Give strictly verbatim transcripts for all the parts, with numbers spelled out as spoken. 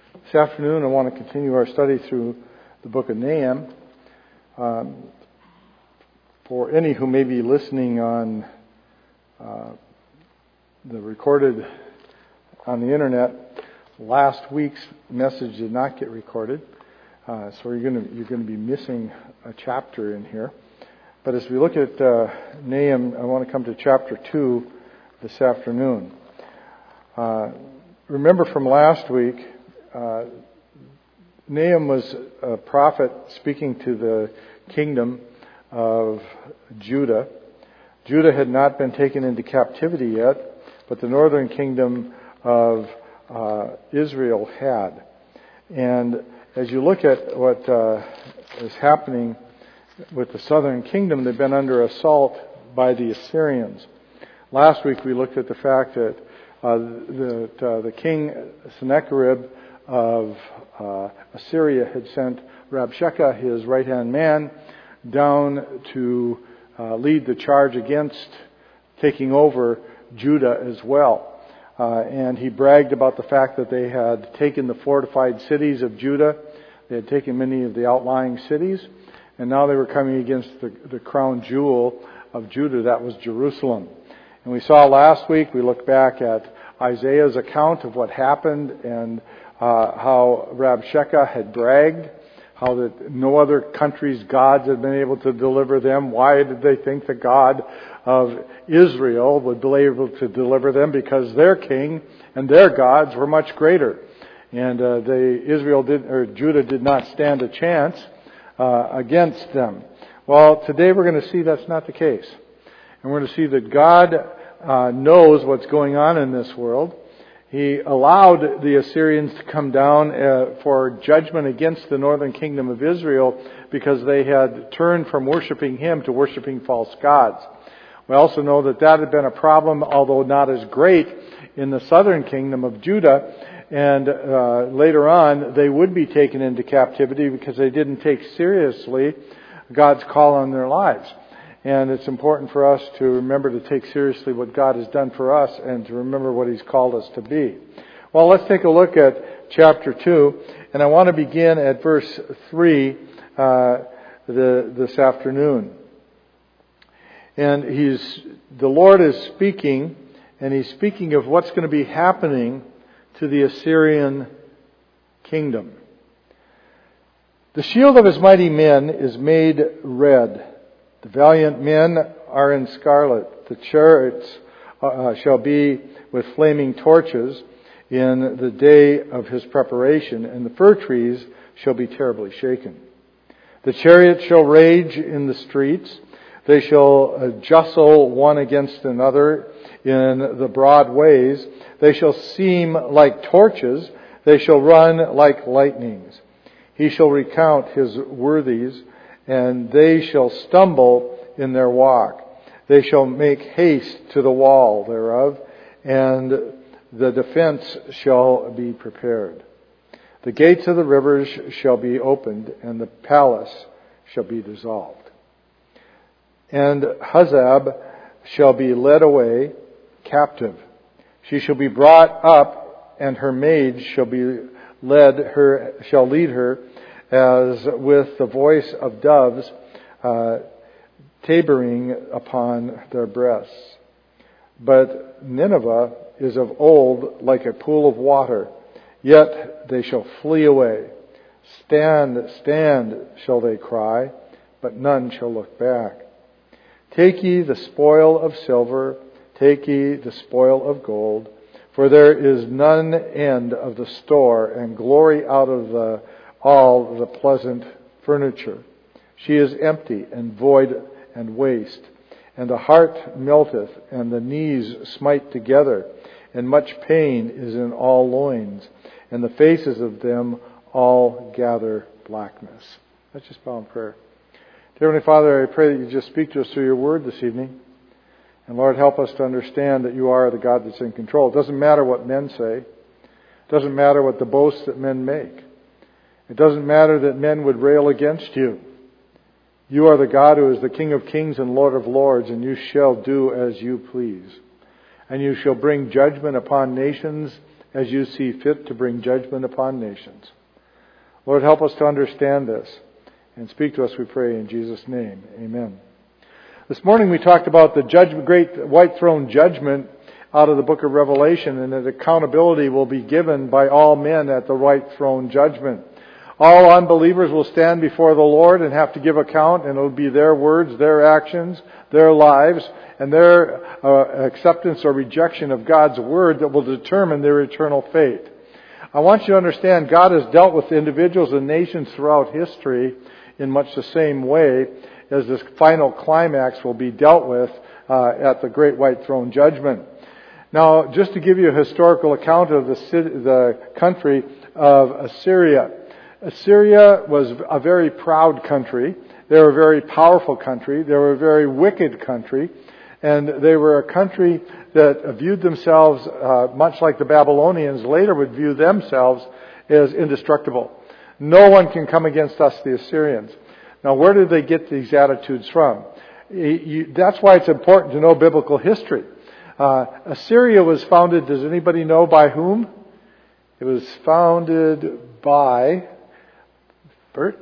This afternoon I want to continue our study through the book of Nahum. Um, for any who may be listening on uh, the recorded on the internet, last week's message did not get recorded, uh, so you're going to you're going to be missing a chapter in here. But as we look at uh, Nahum, I want to come to chapter two this afternoon. Uh, remember from last week, uh, Nahum was a prophet speaking to the kingdom of Judah. Judah had not been taken into captivity yet, but the northern kingdom of uh, Israel had. And as you look at what uh, is happening with the southern kingdom, they've been under assault by the Assyrians. Last week we looked at the fact that uh, the, uh, the king Sennacherib of uh, Assyria had sent Rabshakeh, his right-hand man, down to uh, lead the charge against taking over Judah as well. Uh, and he bragged about the fact that they had taken the fortified cities of Judah. They had taken many of the outlying cities. And now they were coming against the, the crown jewel of Judah, that was Jerusalem. And we saw last week, we looked back at Isaiah's account of what happened and uh, how Rabshakeh had bragged, how that no other country's gods had been able to deliver them. Why did they think the God of Israel would be able to deliver them? Because their king and their gods were much greater. And uh, they, Israel did, or Judah did not stand a chance uh, against them. Well, today we're going to see that's not the case. And we're going to see that God uh, knows what's going on in this world. He allowed the Assyrians to come down uh, for judgment against the northern kingdom of Israel because they had turned from worshiping Him to worshiping false gods. We also know that that had been a problem, although not as great, in the southern kingdom of Judah. And uh, later on, they would be taken into captivity because they didn't take seriously God's call on their lives. And it's important for us to remember to take seriously what God has done for us and to remember what He's called us to be. Well, let's take a look at chapter two. And I want to begin at verse three uh, the, this afternoon. And he's the Lord is speaking, and He's speaking of what's going to be happening to the Assyrian kingdom. The shield of his mighty men is made red. The valiant men are in scarlet. The chariots uh, shall be with flaming torches in the day of his preparation, and the fir trees shall be terribly shaken. The chariots shall rage in the streets. They shall uh, jostle one against another in the broad ways. They shall seem like torches. They shall run like lightnings. He shall recount his worthies, and they shall stumble in their walk. They shall make haste to the wall thereof, and the defense shall be prepared. The gates of the rivers shall be opened, and the palace shall be dissolved. And Huzzab shall be led away captive. She shall be brought up, and her maids shall be led her shall lead her, as with the voice of doves uh, tabering upon their breasts. But Nineveh is of old like a pool of water, yet they shall flee away. Stand, stand, shall they cry, but none shall look back. Take ye the spoil of silver, take ye the spoil of gold, for there is none end of the store, and glory out of the all the pleasant furniture. She is empty and void and waste, and the heart melteth, and the knees smite together, and much pain is in all loins, and the faces of them all gather blackness. Let's just bow in prayer. Dear Heavenly Father, I pray that you just speak to us through your word this evening. And Lord, help us to understand that you are the God that's in control. It doesn't matter what men say. It doesn't matter what the boasts that men make. It doesn't matter that men would rail against you. You are the God who is the King of kings and Lord of lords, and you shall do as you please. And you shall bring judgment upon nations as you see fit to bring judgment upon nations. Lord, help us to understand this and speak to us, we pray, in Jesus' name. Amen. This morning we talked about the judgment, great white throne judgment out of the book of Revelation, and that accountability will be given by all men at the white throne judgment. All unbelievers will stand before the Lord and have to give account, and it will be their words, their actions, their lives, and their uh, acceptance or rejection of God's word that will determine their eternal fate. I want you to understand God has dealt with individuals and nations throughout history in much the same way as this final climax will be dealt with uh, at the great white throne judgment. Now, just to give you a historical account of the, city, the country of Assyria. Assyria was a very proud country. They were a very powerful country. They were a very wicked country. And they were a country that viewed themselves, uh, much like the Babylonians later would view themselves, as indestructible. No one can come against us, the Assyrians. Now, where did they get these attitudes from? You, that's why it's important to know biblical history. Uh, Assyria was founded, does anybody know by whom? It was founded by Bert?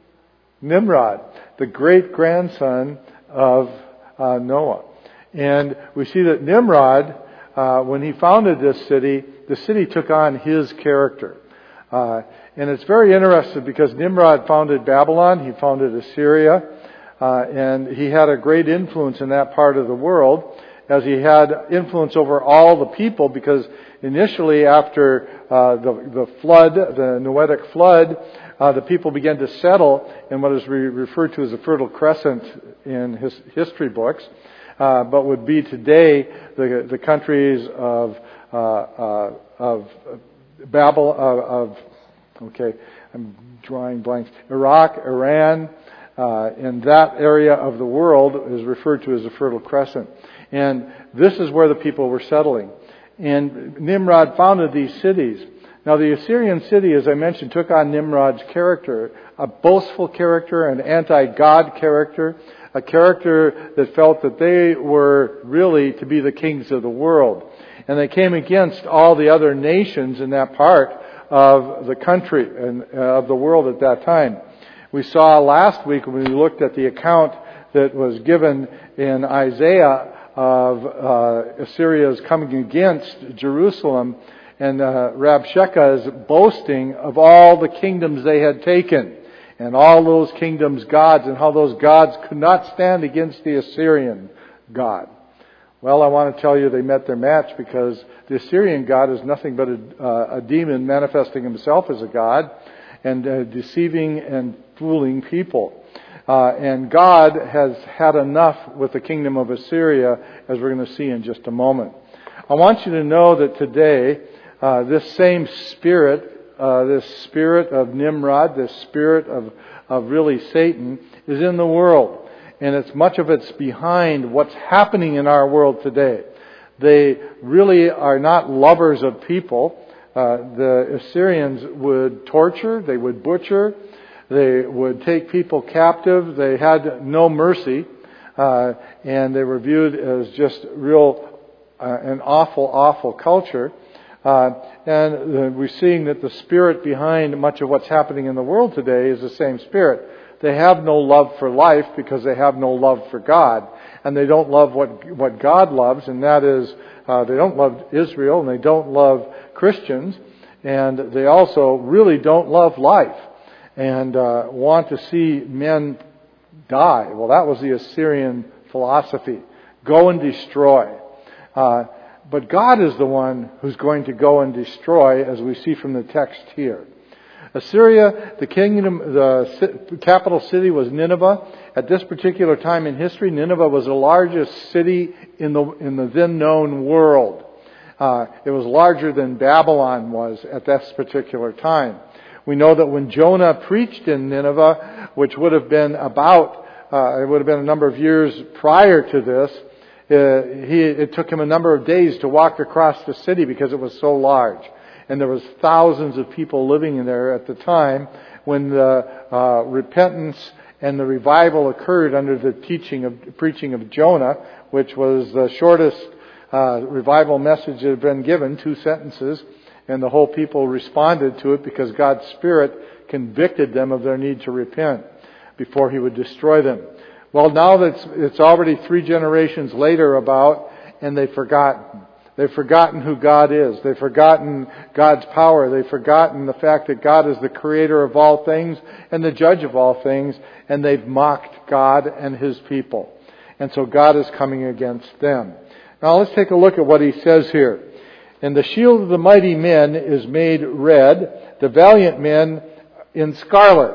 Nimrod, the great-grandson of uh, Noah. And we see that Nimrod, uh, when he founded this city, the city took on his character. Uh, and it's very interesting because Nimrod founded Babylon, he founded Assyria, uh, and he had a great influence in that part of the world, as he had influence over all the people, because initially after uh, the, the flood, the Noahic flood, uh, the people began to settle in what is re- referred to as the Fertile Crescent in his history books, uh, but would be today the, the countries of uh, uh, of Babel, uh, of okay, I'm drawing blanks. Iraq, Iran, uh, and that area of the world is referred to as the Fertile Crescent. And this is where the people were settling. And Nimrod founded these cities. Now the Assyrian city, as I mentioned, took on Nimrod's character, a boastful character, an anti-God character, a character that felt that they were really to be the kings of the world. And they came against all the other nations in that part of the country and uh, of the world at that time. We saw last week when we looked at the account that was given in Isaiah of uh, Assyria's coming against Jerusalem, and uh, Rabshakeh is boasting of all the kingdoms they had taken, and all those kingdoms' gods, and how those gods could not stand against the Assyrian God. Well, I want to tell you they met their match, because the Assyrian God is nothing but a, uh, a demon manifesting himself as a god and uh, deceiving and fooling people. Uh, and God has had enough with the kingdom of Assyria, as we're going to see in just a moment. I want you to know that today, uh, this same spirit, uh, this spirit of Nimrod, this spirit of, of really Satan, is in the world. And it's much of it's behind what's happening in our world today. They really are not lovers of people. Uh, the Assyrians would torture, they would butcher, they would take people captive. They had no mercy, uh, and they were viewed as just real uh, an awful, awful culture. Uh, and uh, we're seeing that the spirit behind much of what's happening in the world today is the same spirit. They have no love for life because they have no love for God, and they don't love what what God loves, and that is uh, they don't love Israel, and they don't love Christians, and they also really don't love life. And uh, want to see men die. Well, that was the Assyrian philosophy. Go and destroy. Uh, but God is the one who's going to go and destroy, as we see from the text here. Assyria, the kingdom, the capital city was Nineveh. At this particular time in history, Nineveh was the largest city in the in the then known world. Uh, it was larger than Babylon was at this particular time. We know that when Jonah preached in Nineveh, which would have been about, uh, it would have been a number of years prior to this, uh, he, it took him a number of days to walk across the city because it was so large. And there was thousands of people living in there at the time when the uh, repentance and the revival occurred under the teaching of preaching of Jonah, which was the shortest uh, revival message that had been given, two sentences. And the whole people responded to it because God's Spirit convicted them of their need to repent before He would destroy them. Well, now that it's, it's already three generations later about, and they've forgotten. They've forgotten who God is. They've forgotten God's power. They've forgotten the fact that God is the creator of all things and the judge of all things. And they've mocked God and His people. And so God is coming against them. Now let's take a look at what He says here. And the shield of the mighty men is made red, the valiant men in scarlet.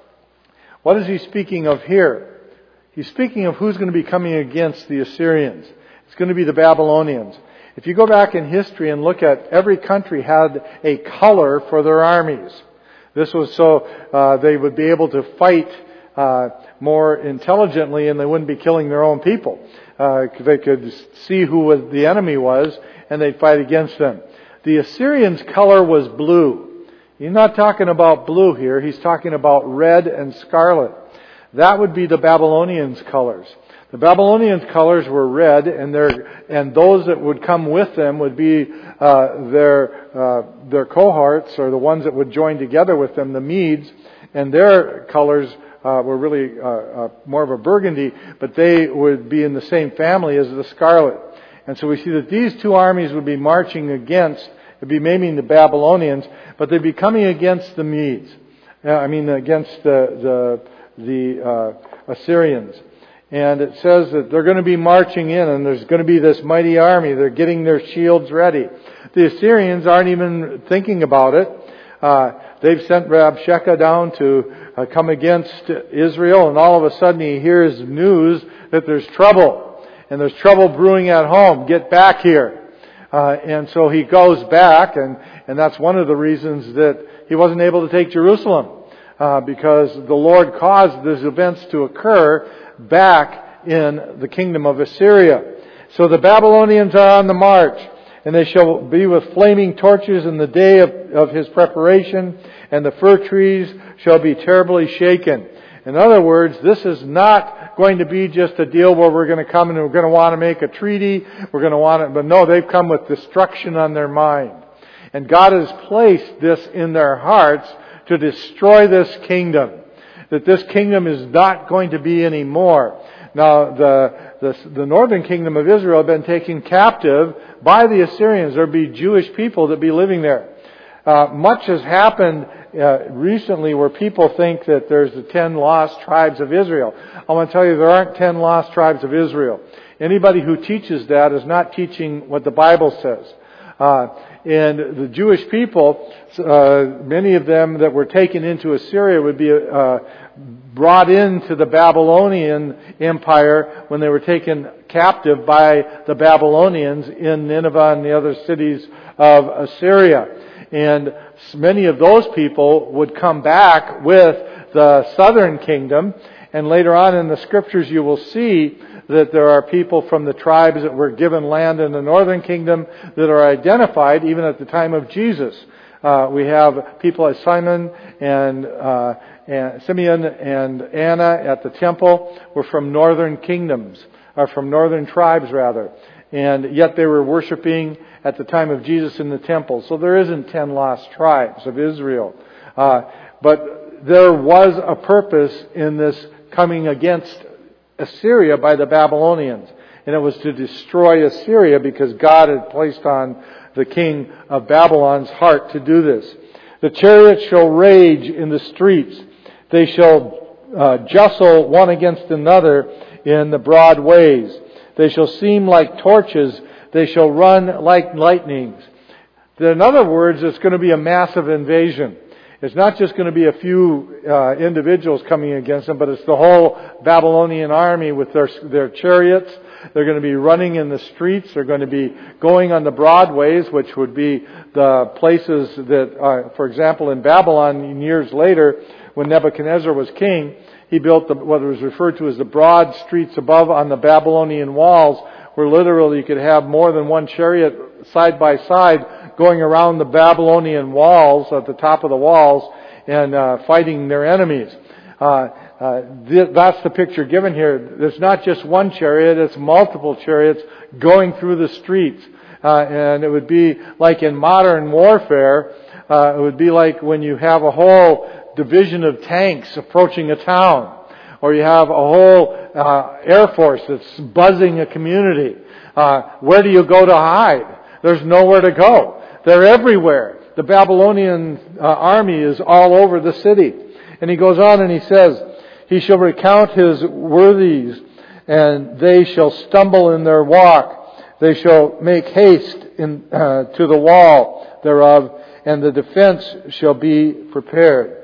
What is He speaking of here? He's speaking of who's going to be coming against the Assyrians. It's going to be the Babylonians. If you go back in history and look at, every country had a color for their armies. This was so uh, they would be able to fight uh, more intelligently, and they wouldn't be killing their own people. Uh, they could see who the enemy was, and they'd fight against them. The Assyrians' color was blue. He's not talking about blue here. He's talking about red and scarlet. That would be the Babylonians' colors. The Babylonians' colors were red, and their and those that would come with them would be uh, their uh, their cohorts, or the ones that would join together with them, the Medes, and their colors uh, were really uh, uh, more of a burgundy, but they would be in the same family as the scarlet. And so we see that these two armies would be marching against, it'd be maybe the Babylonians, but they'd be coming against the Medes. Uh, I mean, against the the, the uh, Assyrians. And it says that they're going to be marching in, and there's going to be this mighty army. They're getting their shields ready. The Assyrians aren't even thinking about it. Uh, they've sent Rabshakeh down to uh, come against Israel, and all of a sudden he hears news that there's trouble. And there's trouble brewing at home. Get back here. Uh, and so he goes back, and, and that's one of the reasons that he wasn't able to take Jerusalem. Uh, because the Lord caused these events to occur back in the kingdom of Assyria. So the Babylonians are on the march, and they shall be with flaming torches in the day of, of His preparation, and the fir trees shall be terribly shaken. In other words, this is not going to be just a deal where we're going to come and we're going to want to make a treaty. We're going to want it, but no, they've come with destruction on their mind. And God has placed this in their hearts to destroy this kingdom. That this kingdom is not going to be anymore. Now, the, the the northern kingdom of Israel have been taken captive by the Assyrians. There'll be Jewish people that be living there. Uh, much has happened uh, recently where people think that there's the ten lost tribes of Israel. I want to tell you, there aren't ten lost tribes of Israel. Anybody who teaches that is not teaching what the Bible says. Uh, and the Jewish people, uh, many of them that were taken into Assyria would be uh, brought into the Babylonian Empire when they were taken captive by the Babylonians in Nineveh and the other cities of Assyria. And many of those people would come back with the southern kingdom. And later on in the scriptures you will see that there are people from the tribes that were given land in the northern kingdom that are identified even at the time of Jesus. Uh, we have people like Simon and, uh, and Simeon and Anna at the temple were from northern kingdoms, or from northern tribes rather. And yet they were worshiping at the time of Jesus in the temple. So there isn't ten lost tribes of Israel. Uh, but there was a purpose in this coming against Assyria by the Babylonians. And it was to destroy Assyria because God had placed on the king of Babylon's heart to do this. The chariots shall rage in the streets. They shall uh, jostle one against another in the broad ways. They shall seem like torches. They shall run like lightnings. In other words, it's going to be a massive invasion. It's not just going to be a few uh, individuals coming against them, but it's the whole Babylonian army with their their chariots. They're going to be running in the streets. They're going to be going on the broadways, which would be the places that, uh, for example, in Babylon, years later, when Nebuchadnezzar was king, he built the, what was referred to as the broad streets above on the Babylonian walls, where literally you could have more than one chariot side by side going around the Babylonian walls, at the top of the walls, and uh, fighting their enemies. Uh, uh, th- that's the picture given here. There's not just one chariot, it's multiple chariots going through the streets. Uh, and it would be like in modern warfare, uh, it would be like when you have a whole division of tanks approaching a town, or you have a whole uh, air force that's buzzing a community. Uh, where do you go to hide? There's nowhere to go. They're everywhere. The Babylonian uh, army is all over the city. And he goes on and he says, he shall recount his worthies, and they shall stumble in their walk. They shall make haste in, uh, to the wall thereof, and the defense shall be prepared.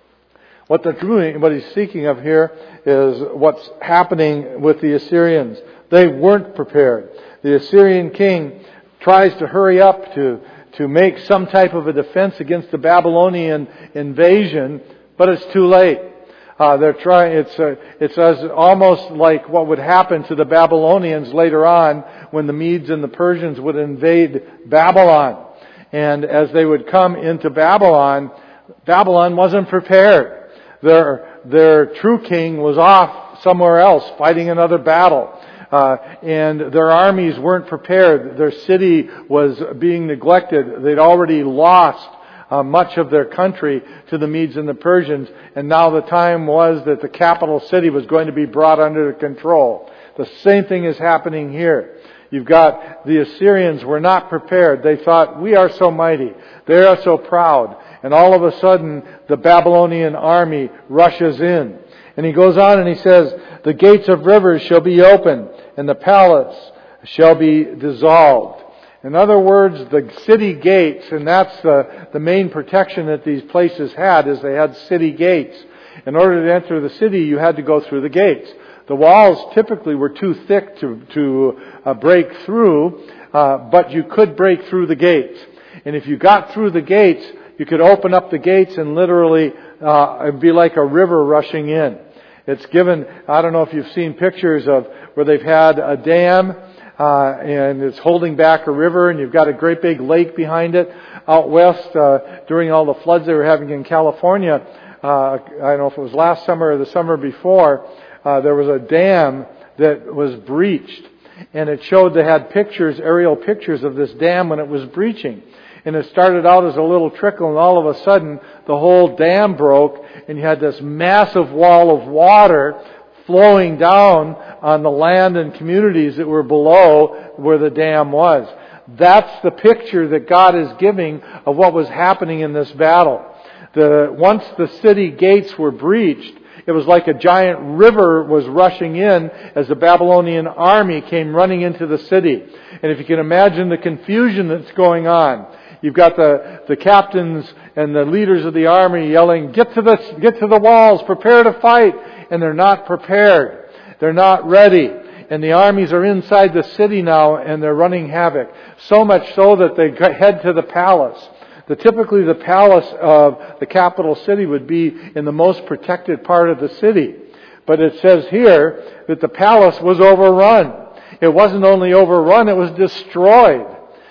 What they're doing, what he's speaking of here, is what's happening with the Assyrians. They weren't prepared. The Assyrian king tries to hurry up to, to make some type of a defense against the Babylonian invasion, but it's too late. Uh, they're trying. It's uh, it's as almost like what would happen to the Babylonians later on when the Medes and the Persians would invade Babylon, and as they would come into Babylon, Babylon wasn't prepared. Their their true king was off somewhere else fighting another battle, uh, and their armies weren't prepared. Their city was being neglected. They'd already lost Uh, much of their country to the Medes and the Persians, and now the time was that the capital city was going to be brought under control. The same thing is happening here. You've got the Assyrians were not prepared. They thought, we are so mighty. They are so proud. And all of a sudden, the Babylonian army rushes in. And he goes on and he says, the gates of rivers shall be opened, and the palace shall be dissolved. In other words, the city gates, and that's the, the main protection that these places had, is they had city gates. In order to enter the city, you had to go through the gates. The walls typically were too thick to, to uh, break through, uh, but you could break through the gates. And if you got through the gates, you could open up the gates and literally uh, it'd be like a river rushing in. It's given, I don't know if you've seen pictures of where they've had a dam, Uh, and it's holding back a river, and you've got a great big lake behind it. Out west, uh, during all the floods they were having in California, uh, I don't know if it was last summer or the summer before, uh, there was a dam that was breached. And it showed, they had pictures, aerial pictures of this dam when it was breaching. And it started out as a little trickle, and all of a sudden, the whole dam broke, and you had this massive wall of water flowing down on the land and communities that were below where the dam was. That's the picture that God is giving of what was happening in this battle. The, once the city gates were breached, it was like a giant river was rushing in as the Babylonian army came running into the city. And if you can imagine the confusion that's going on, you've got the, the captains and the leaders of the army yelling, get to the, get to the walls, prepare to fight. And they're not prepared. They're not ready. And the armies are inside the city now, and they're running havoc. So much so that they head to the palace. The, typically the palace of the capital city would be in the most protected part of the city. But it says here that the palace was overrun. It wasn't only overrun, it was destroyed.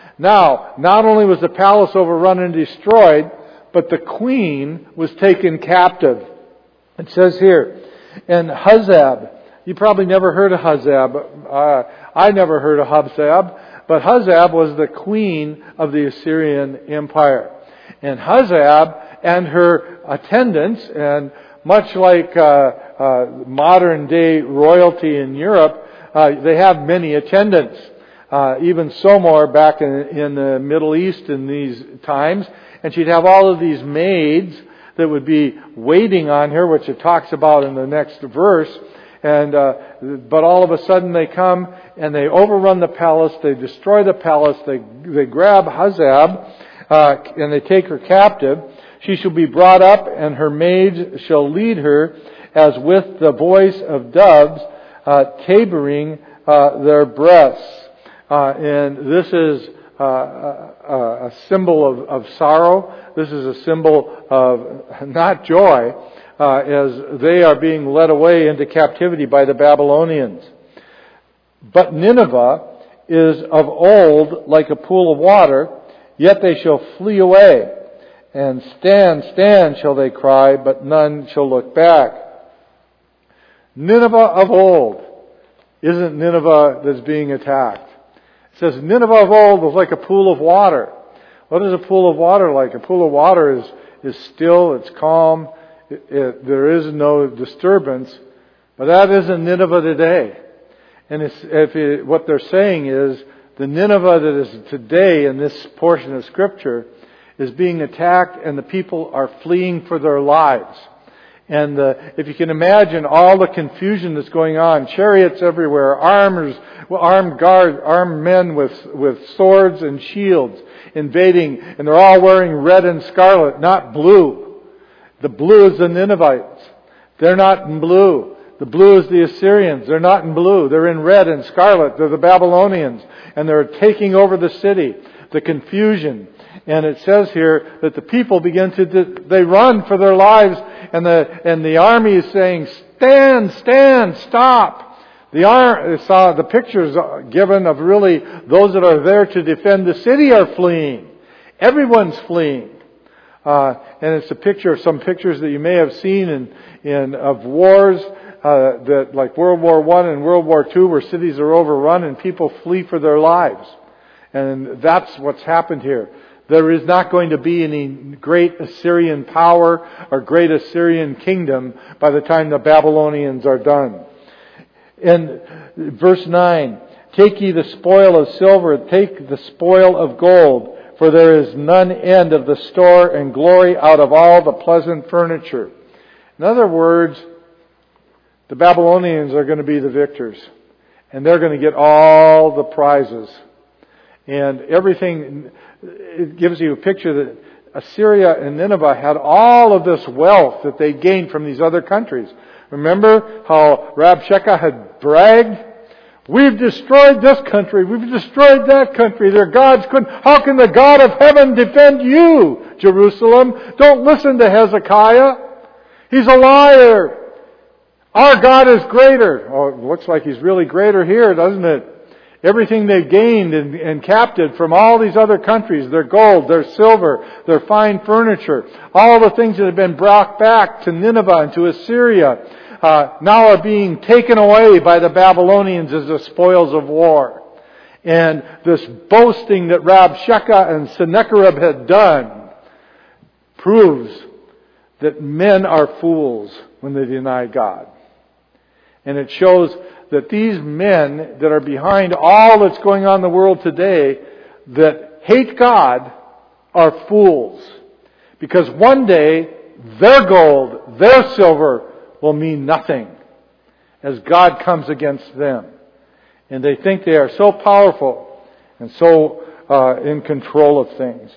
Now, not only was the palace overrun and destroyed, but the queen was taken captive. It says here, and Huzzab, you probably never heard of Huzzab. Uh, I never heard of Huzzab. But Huzzab was the queen of the Assyrian Empire. And Huzzab and her attendants, and much like uh, uh, modern day royalty in Europe, uh, they have many attendants. Uh, even so more back in, in the Middle East in these times. And she'd have all of these maids that would be waiting on her, which it talks about in the next verse. And uh, but all of a sudden they come and they overrun the palace, they destroy the palace, they they grab Huzzab, uh, and they take her captive. She shall be brought up, and her maids shall lead her, as with the voice of doves, uh, tabering uh, their breasts. Uh, and this is uh, a, a symbol of, of sorrow. This is a symbol of not joy, uh, as they are being led away into captivity by the Babylonians. But Nineveh is of old like a pool of water, yet they shall flee away. And stand, stand, shall they cry, but none shall look back. Nineveh of old isn't Nineveh that's being attacked. says, Nineveh of old was like a pool of water. What is a pool of water like? A pool of water is, is still, it's calm, it, it, there is no disturbance. But that isn't Nineveh today. And it's, if it, what they're saying is, the Nineveh that is today in this portion of Scripture is being attacked, and the people are fleeing for their lives. And uh, if you can imagine all the confusion that's going on, chariots everywhere, armors, armed guards, armed men with with swords and shields invading, and they're all wearing red and scarlet, not blue. The blue is the Ninevites. They're not in blue. The blue is the Assyrians. They're not in blue. They're in red and scarlet. They're the Babylonians. And they're taking over the city. The confusion. And it says here that the people begin to, they run for their lives. And the, and the army is saying, stand, stand, stop. The, ar- saw the pictures given of really those that are there to defend the city are fleeing. Everyone's fleeing. Uh, and it's a picture of some pictures that you may have seen in, in of wars. Uh, that like World War One and World War Two, where cities are overrun and people flee for their lives. And that's what's happened here. There is not going to be any great Assyrian power or great Assyrian kingdom by the time the Babylonians are done. In verse nine, take ye the spoil of silver, take the spoil of gold, for there is none end of the store and glory out of all the pleasant furniture. In other words, the Babylonians are going to be the victors. And they're going to get all the prizes. And everything, it gives you a picture that Assyria and Nineveh had all of this wealth that they gained from these other countries. Remember how Rabshakeh had bragged? We've destroyed this country. We've destroyed that country. Their gods couldn't. How can the God of heaven defend you, Jerusalem? Don't listen to Hezekiah. He's a liar. Our God is greater. Oh, it looks like He's really greater here, doesn't it? Everything they've gained and, and captured from all these other countries, their gold, their silver, their fine furniture, all the things that have been brought back to Nineveh and to Assyria, uh, now are being taken away by the Babylonians as the spoils of war. And this boasting that Rabshakeh and Sennacherib had done proves that men are fools when they deny God. And it shows that these men that are behind all that's going on in the world today that hate God are fools. Because one day their gold, their silver will mean nothing as God comes against them. And they think they are so powerful and so uh, in control of things.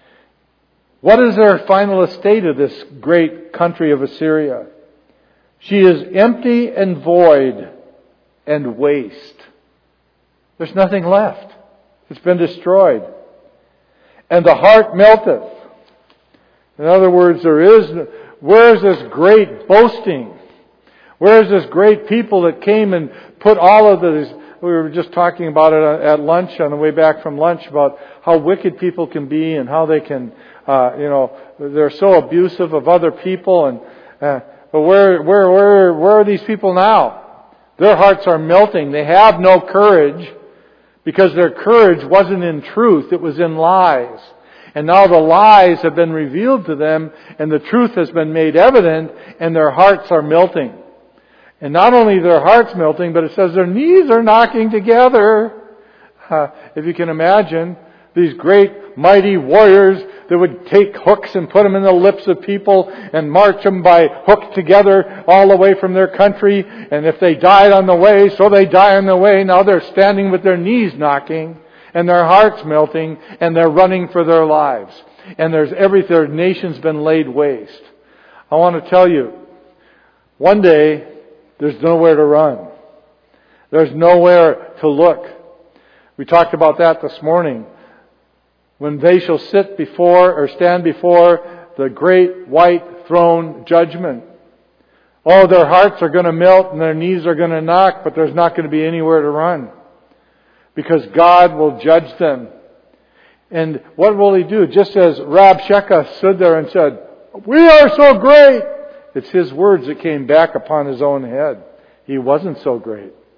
What is their final estate of this great country of Assyria? She is empty and void and waste. There's nothing left. It's been destroyed. And the heart melteth. In other words, there is, where is this great boasting? Where is this great people that came and put all of this? We were just talking about it at lunch on the way back from lunch about how wicked people can be and how they can, uh, you know, they're so abusive of other people. And uh, but where, where, where, where are these people now? Their hearts are melting. They have no courage because their courage wasn't in truth. It was in lies. And now the lies have been revealed to them and the truth has been made evident and their hearts are melting. And not only their hearts melting, but it says their knees are knocking together. Uh, if you can imagine, these great mighty warriors that would take hooks and put them in the lips of people and march them by hook together all the way from their country. And if they died on the way, so they die on the way. Now they're standing with their knees knocking and their hearts melting and they're running for their lives. And there's every, their nation's been laid waste. I want to tell you, one day there's nowhere to run. There's nowhere to look. We talked about that this morning. When they shall sit before or stand before the great white throne judgment. Oh, their hearts are going to melt and their knees are going to knock, but there's not going to be anywhere to run. Because God will judge them. And what will He do? Just as Rabshakeh stood there and said, "We are so great," it's his words that came back upon his own head. He wasn't so great.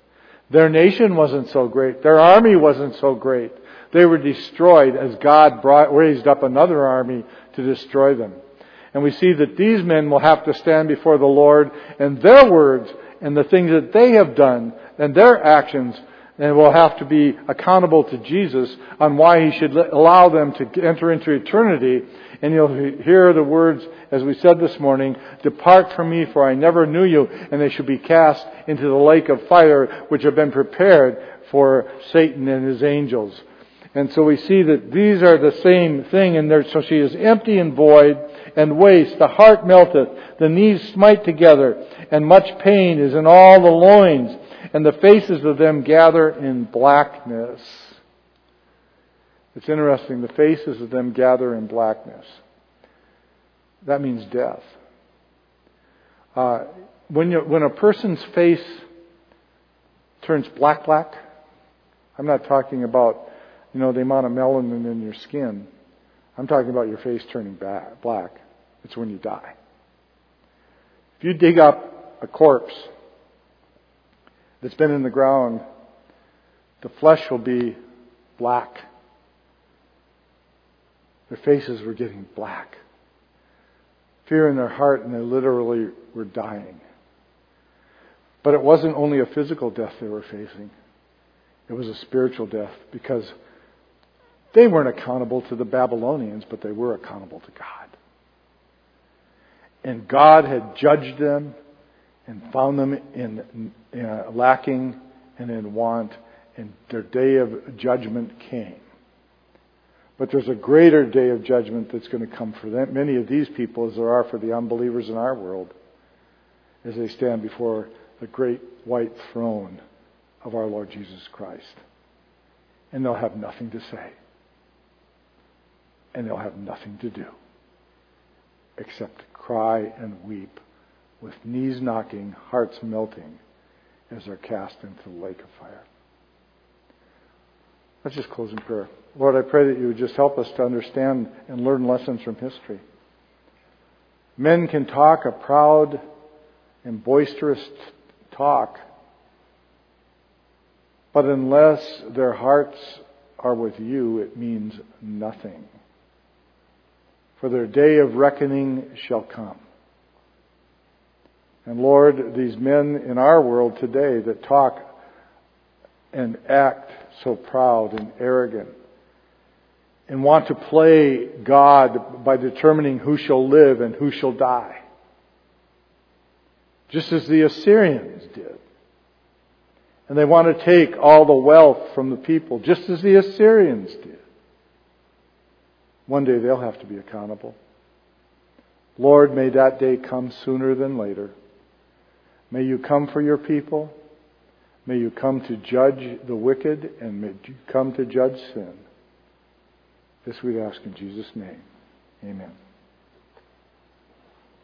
Their nation wasn't so great. Their army wasn't so great. They were destroyed as God brought, raised up another army to destroy them. And we see that these men will have to stand before the Lord, and their words and the things that they have done and their actions, and will have to be accountable to Jesus on why He should allow them to enter into eternity. And you'll hear the words, as we said this morning, "Depart from me, for I never knew you," and they shall be cast into the lake of fire, which have been prepared for Satan and his angels. And so we see that these are the same thing, and there, so she is empty and void and waste. The heart melteth, the knees smite together, and much pain is in all the loins, and the faces of them gather in blackness. It's interesting, the faces of them gather in blackness. That means death. Uh, when you, when a person's face turns black, black, I'm not talking about, you know, the amount of melanin in your skin. I'm talking about your face turning back, black. It's when you die. If you dig up a corpse that's been in the ground, the flesh will be black. Their faces were getting black. Fear in their heart, and they literally were dying. But it wasn't only a physical death they were facing. It was a spiritual death, because they weren't accountable to the Babylonians, but they were accountable to God. And God had judged them and found them in, in uh, lacking and in want, and their day of judgment came. But there's a greater day of judgment that's going to come for them, many of these people, as there are for the unbelievers in our world, as they stand before the great white throne of our Lord Jesus Christ. And they'll have nothing to say. And they'll have nothing to do except to cry and weep, with knees knocking, hearts melting, as they're cast into the lake of fire. Let's just close in prayer. Lord, I pray that you would just help us to understand and learn lessons from history. Men can talk a proud and boisterous talk, but unless their hearts are with you, it means nothing. For their day of reckoning shall come. And Lord, these men in our world today that talk and act so proud and arrogant and want to play God by determining who shall live and who shall die, just as the Assyrians did. And they want to take all the wealth from the people, just as the Assyrians did. One day they'll have to be accountable. Lord, may that day come sooner than later. May you come for your people. May you come to judge the wicked, and may you come to judge sin. This we ask in Jesus' name. Amen.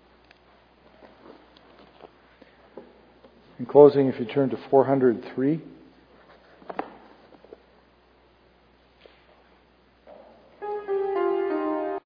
In closing, if you turn to four hundred three.